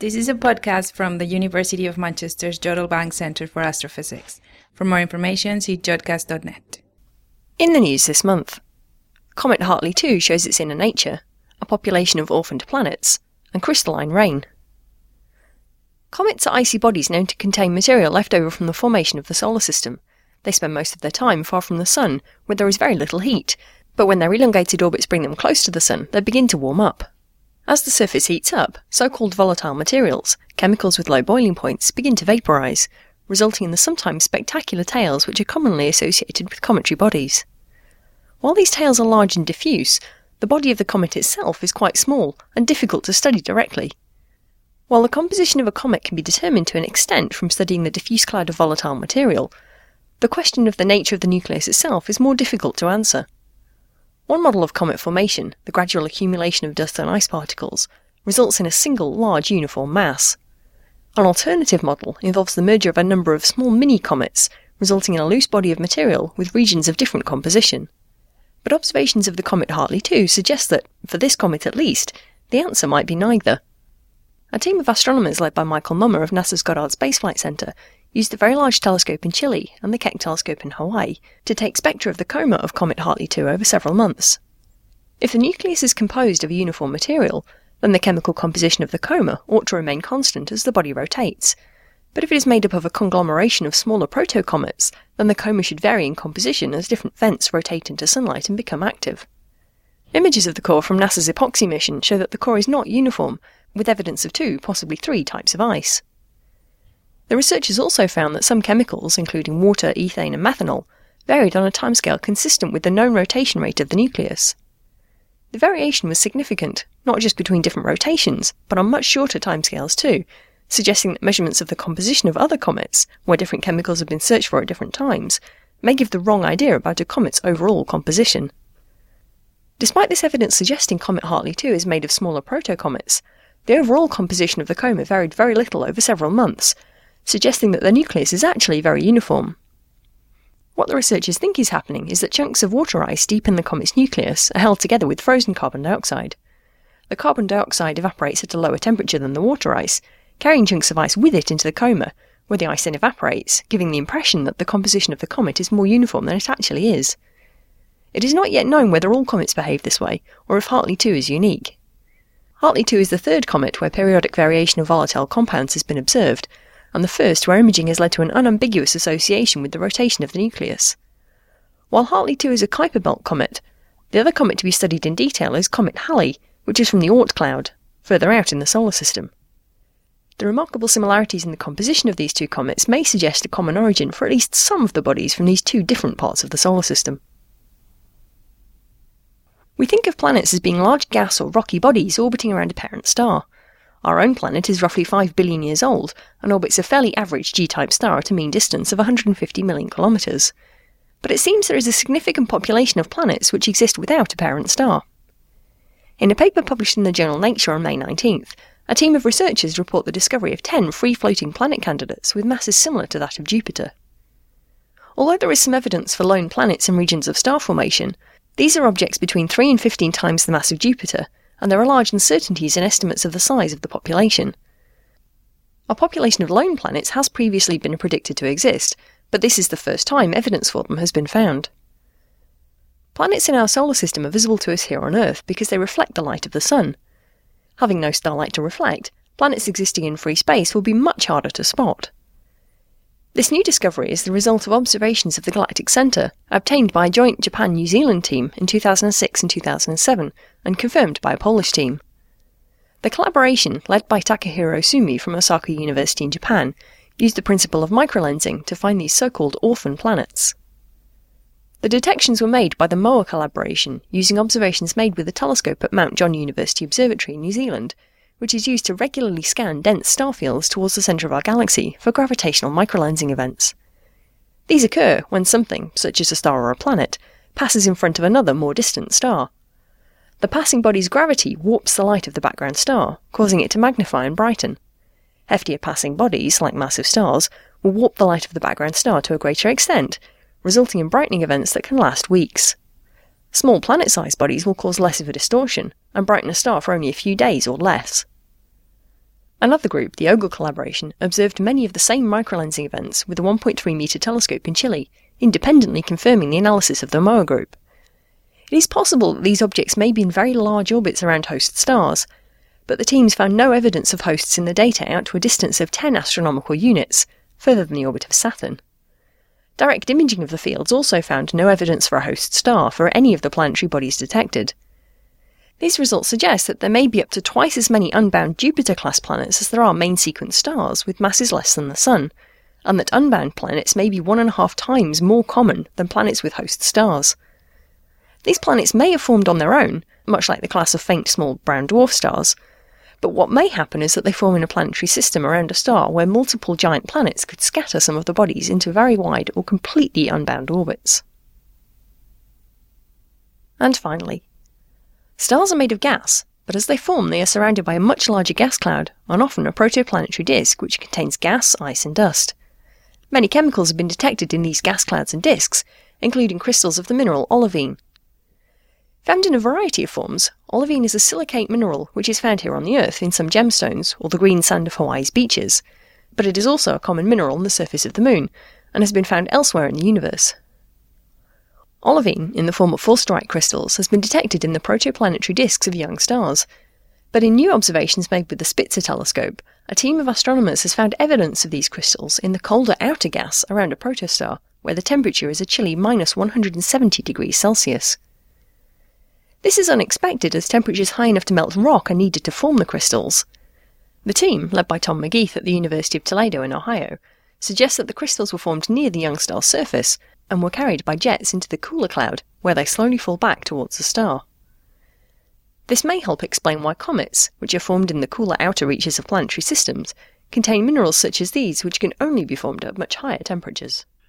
This is a podcast from the University of Manchester's Jodrell Bank Centre for Astrophysics. For more information, see jodcast.net. In the news this month, Comet Hartley 2 shows its inner nature, a population of orphaned planets, and crystalline rain. Comets are icy bodies known to contain material left over from the formation of the solar system. They spend most of their time far from the Sun, where there is very little heat, but when their elongated orbits bring them close to the Sun, they begin to warm up. As the surface heats up, so-called volatile materials, chemicals with low boiling points, begin to vaporise, resulting in the sometimes spectacular tails which are commonly associated with cometary bodies. While these tails are large and diffuse, the body of the comet itself is quite small and difficult to study directly. While the composition of a comet can be determined to an extent from studying the diffuse cloud of volatile material, the question of the nature of the nucleus itself is more difficult to answer. One model of comet formation, the gradual accumulation of dust and ice particles, results in a single large uniform mass. An alternative model involves the merger of a number of small mini-comets, resulting in a loose body of material with regions of different composition. But observations of the comet Hartley 2 suggest that, for this comet at least, the answer might be neither. A team of astronomers led by Michael Mummer of NASA's Goddard Space Flight Center used a very large telescope in Chile and the Keck telescope in Hawaii to take spectra of the coma of comet Hartley 2 over several months. If the nucleus is composed of a uniform material, then the chemical composition of the coma ought to remain constant as the body rotates. But if it is made up of a conglomeration of smaller protocomets, then the coma should vary in composition as different vents rotate into sunlight and become active. Images of the core from NASA's EPOXI mission show that the core is not uniform, with evidence of 2, possibly 3 types of ice. The researchers also found that some chemicals, including water, ethane and methanol, varied on a timescale consistent with the known rotation rate of the nucleus. The variation was significant, not just between different rotations, but on much shorter timescales too, suggesting that measurements of the composition of other comets, where different chemicals have been searched for at different times, may give the wrong idea about a comet's overall composition. Despite this evidence suggesting comet Hartley 2 is made of smaller protocomets, the overall composition of the coma varied very little over several months, suggesting that the nucleus is actually very uniform. What the researchers think is happening is that chunks of water ice deep in the comet's nucleus are held together with frozen carbon dioxide. The carbon dioxide evaporates at a lower temperature than the water ice, carrying chunks of ice with it into the coma, where the ice then evaporates, giving the impression that the composition of the comet is more uniform than it actually is. It is not yet known whether all comets behave this way, or if Hartley 2 is unique. Hartley 2 is the third comet where periodic variation of volatile compounds has been observed, and the first where imaging has led to an unambiguous association with the rotation of the nucleus. While Hartley 2 is a Kuiper Belt comet, the other comet to be studied in detail is Comet Halley, which is from the Oort cloud, further out in the solar system. The remarkable similarities in the composition of these two comets may suggest a common origin for at least some of the bodies from these two different parts of the solar system. We think of planets as being large gas or rocky bodies orbiting around a parent star. Our own planet is roughly 5 billion years old and orbits a fairly average G-type star at a mean distance of 150 million kilometres. But it seems there is a significant population of planets which exist without a parent star. In a paper published in the journal Nature on May 19th, a team of researchers report the discovery of 10 free-floating planet candidates with masses similar to that of Jupiter. Although there is some evidence for lone planets in regions of star formation, these are objects between 3 and 15 times the mass of Jupiter, and there are large uncertainties in estimates of the size of the population. A population of lone planets has previously been predicted to exist, but this is the first time evidence for them has been found. Planets in our solar system are visible to us here on Earth because they reflect the light of the Sun. Having no starlight to reflect, planets existing in free space will be much harder to spot. This new discovery is the result of observations of the galactic centre, obtained by a joint Japan-New Zealand team in 2006 and 2007, and confirmed by a Polish team. The collaboration, led by Takahiro Sumi from Osaka University in Japan, used the principle of microlensing to find these so-called orphan planets. The detections were made by the MOA collaboration, using observations made with a telescope at Mount John University Observatory in New Zealand, which is used to regularly scan dense star fields towards the centre of our galaxy for gravitational microlensing events. These occur when something, such as a star or a planet, passes in front of another more distant star. The passing body's gravity warps the light of the background star, causing it to magnify and brighten. Heftier passing bodies, like massive stars, will warp the light of the background star to a greater extent, resulting in brightening events that can last weeks. Small planet-sized bodies will cause less of a distortion, and brighten a star for only a few days or less. Another group, the Ogle collaboration, observed many of the same microlensing events with a 1.3 metre telescope in Chile, independently confirming the analysis of the Moa group. It is possible that these objects may be in very large orbits around host stars, but the teams found no evidence of hosts in the data out to a distance of 10 astronomical units, further than the orbit of Saturn. Direct imaging of the fields also found no evidence for a host star for any of the planetary bodies detected. These results suggest that there may be up to twice as many unbound Jupiter-class planets as there are main-sequence stars with masses less than the Sun, and that unbound planets may be 1.5 times more common than planets with host stars. These planets may have formed on their own, much like the class of faint small brown dwarf stars, but what may happen is that they form in a planetary system around a star where multiple giant planets could scatter some of the bodies into very wide or completely unbound orbits. And finally, stars are made of gas, but as they form they are surrounded by a much larger gas cloud, and often a protoplanetary disk which contains gas, ice and dust. Many chemicals have been detected in these gas clouds and disks, including crystals of the mineral olivine. Found in a variety of forms, olivine is a silicate mineral which is found here on the Earth in some gemstones or the green sand of Hawaii's beaches, but it is also a common mineral on the surface of the Moon, and has been found elsewhere in the universe. Olivine, in the form of forsterite crystals, has been detected in the protoplanetary disks of young stars, but in new observations made with the Spitzer telescope, a team of astronomers has found evidence of these crystals in the colder outer gas around a protostar, where the temperature is a chilly minus 170 degrees Celsius. This is unexpected as temperatures high enough to melt rock are needed to form the crystals. The team, led by Tom McGeith at the University of Toledo in Ohio, suggests that the crystals were formed near the young star's surface and were carried by jets into the cooler cloud, where they slowly fall back towards the star. This may help explain why comets, which are formed in the cooler outer reaches of planetary systems, contain minerals such as these which can only be formed at much higher temperatures.